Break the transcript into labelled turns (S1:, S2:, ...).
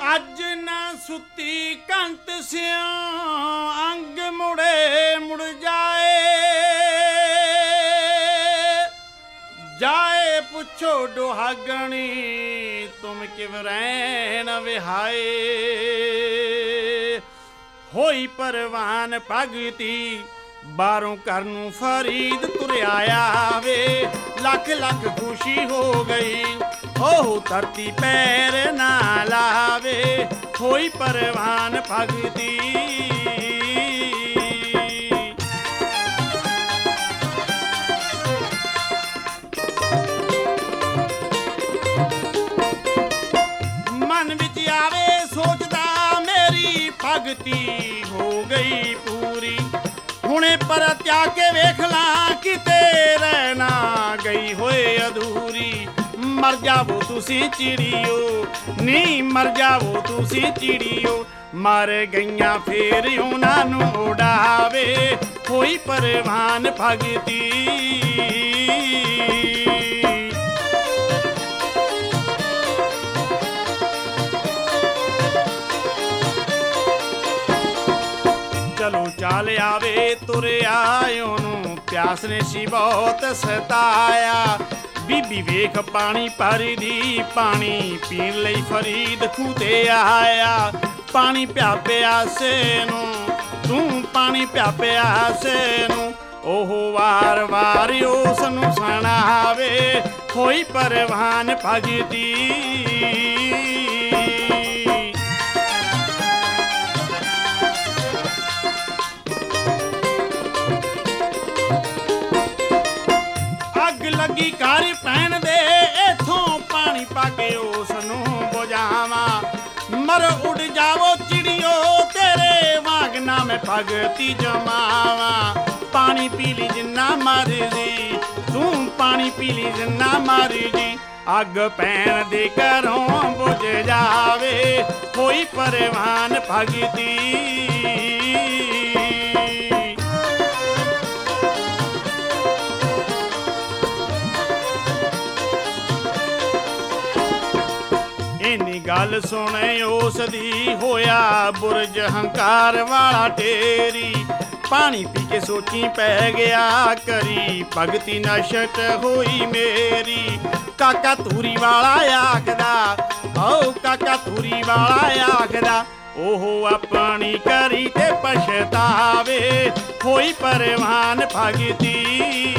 S1: ਅੱਜ ਨਾ ਸੁੱਤੀ ਕੰਤ ਸਿਉ ਅੰਗ ਮੁੜੇ ਮੁੜ ਜਾਏ ਪੁੱਛੋ ਦੁਹਾਗਣੀ ਤੁਮ ਕਿਵ ਰਹਿਣ ਵਿਹਾਏ ਹੋਈ ਪਰਵਾਨ ਭਗਤੀ ਬਾਹਰੋਂ ਘਰ ਨੂੰ ਫਰੀਦ ਤੁਰਿਆ ਆਵੇ ਲੱਖ ਲੱਖ ਖੁਸ਼ੀ ਹੋ ਗਈ ਹੋ ਧਰਤੀ ਪੈਰ ਨਾ ਲਾਵੇ ਹੋਈ ਪਰਵਾਨ ਭਗਤੀ ਮਨ ਵਿੱਚ ਆਵੇ ਸੋਚਦਾ ਮੇਰੀ ਭਗਤੀ ਹੋ ਗਈ ਪੂਰੀ ਹੁਣੇ ਪਰ ਤਿਆ ਕੇ ਵੇਖ ਲਾਂ ਕਿਤੇ ਰਹਿ ਨਾ ਗਈ ਹੋਏ ਅਧੂਰੀ ਮਰ ਜਾਵੋ ਤੁਸੀਂ ਚਿੜੀਓ ਨੀ ਮਰ ਜਾਵੋ ਤੁਸੀਂ ਚਿੜੀਓ ਮਰ ਗਈਆਂ ਫੇਰ ਉਹਨਾਂ ਨੂੰ ਉਡਾਵੇ ਹੋਈ ਪਰਵਾਨ ਭਗਤੀ ਚਲੋ ਚਾਲ ਆਵੇ ਤੁਰਿਆ ਉਹਨੂੰ ਪਿਆਸ ਨੇ ਸੀ ਬਹੁਤ ਸਤਾਇਆ ਬੀਬੀ ਵੇਖ ਪਾਣੀ ਭਰਦੀ ਪਾਣੀ ਪੀਣ ਲਈ ਫਰੀਦ ਖੂਹ ਤੇ ਆਇਆ ਪਾਣੀ ਪਿਆ ਪਿਆਸੇ ਨੂੰ ਤੂੰ ਪਾਣੀ ਪਿਆ ਪਿਆਸੇ ਨੂੰ ਉਹ ਵਾਰ ਵਾਰ ਉਸ ਨੂੰ ਸੁਣਾਵੇ ਹੋਈ ਪਰਵਾਨ ਭਗਤੀ ਲੱਗੀ ਘਰ ਪੈਣ ਦੇ ਇਥੋਂ ਪਾਣੀ ਪਾ ਕੇ ਉਸ ਨੂੰ ਬੁਝਾਵਾਂ ਮਰ ਉੱਡ ਜਾਵੋ ਚਿੜੀਓ ਤੇਰੇ ਵਾਂਗ ਨਾ ਮੈਂ ਭਗਤੀ ਜਮਾਵਾਂ ਪਾਣੀ ਪੀ ਲਈ ਜਿੰਨਾ ਮਰਜ਼ੀ ਤੂੰ ਪਾਣੀ ਪੀ ਲਈ ਜਿੰਨਾ ਮਰਜ਼ੀ ਅੱਗ ਪੈਣ ਦੇ ਘਰੋਂ ਬੁਝ ਜਾਵੇ ਹੋਈ ਪਰਵਾਨ ਭਗਤੀ ਇੰਨੀ ਗੱਲ ਸੁਣ ਉਸ ਦੀ ਹੋਇਆ ਬੁਰਜ ਹੰਕਾਰ ਵਾਲਾ ਢੇਰੀ ਪਾਣੀ ਪੀ ਕੇ ਸੋਚੀ ਪੈ ਗਿਆ ਕਰੀ ਭਗਤੀ ਨਸ਼ਟ ਹੋਈ ਮੇਰੀ ਕਾਕਾ ਧੂਰੀ ਵਾਲਾ ਆਖਦਾ ਓ ਕਾਕਾ ਧੂਰੀ ਵਾਲਾ ਆਖਦਾ ਉਹ ਆਪਣੀ ਕਰੀ ਤੇ ਪਛਤਾਵੇ ਹੋਈ ਪਰਵਾਨ ਭਗਤੀ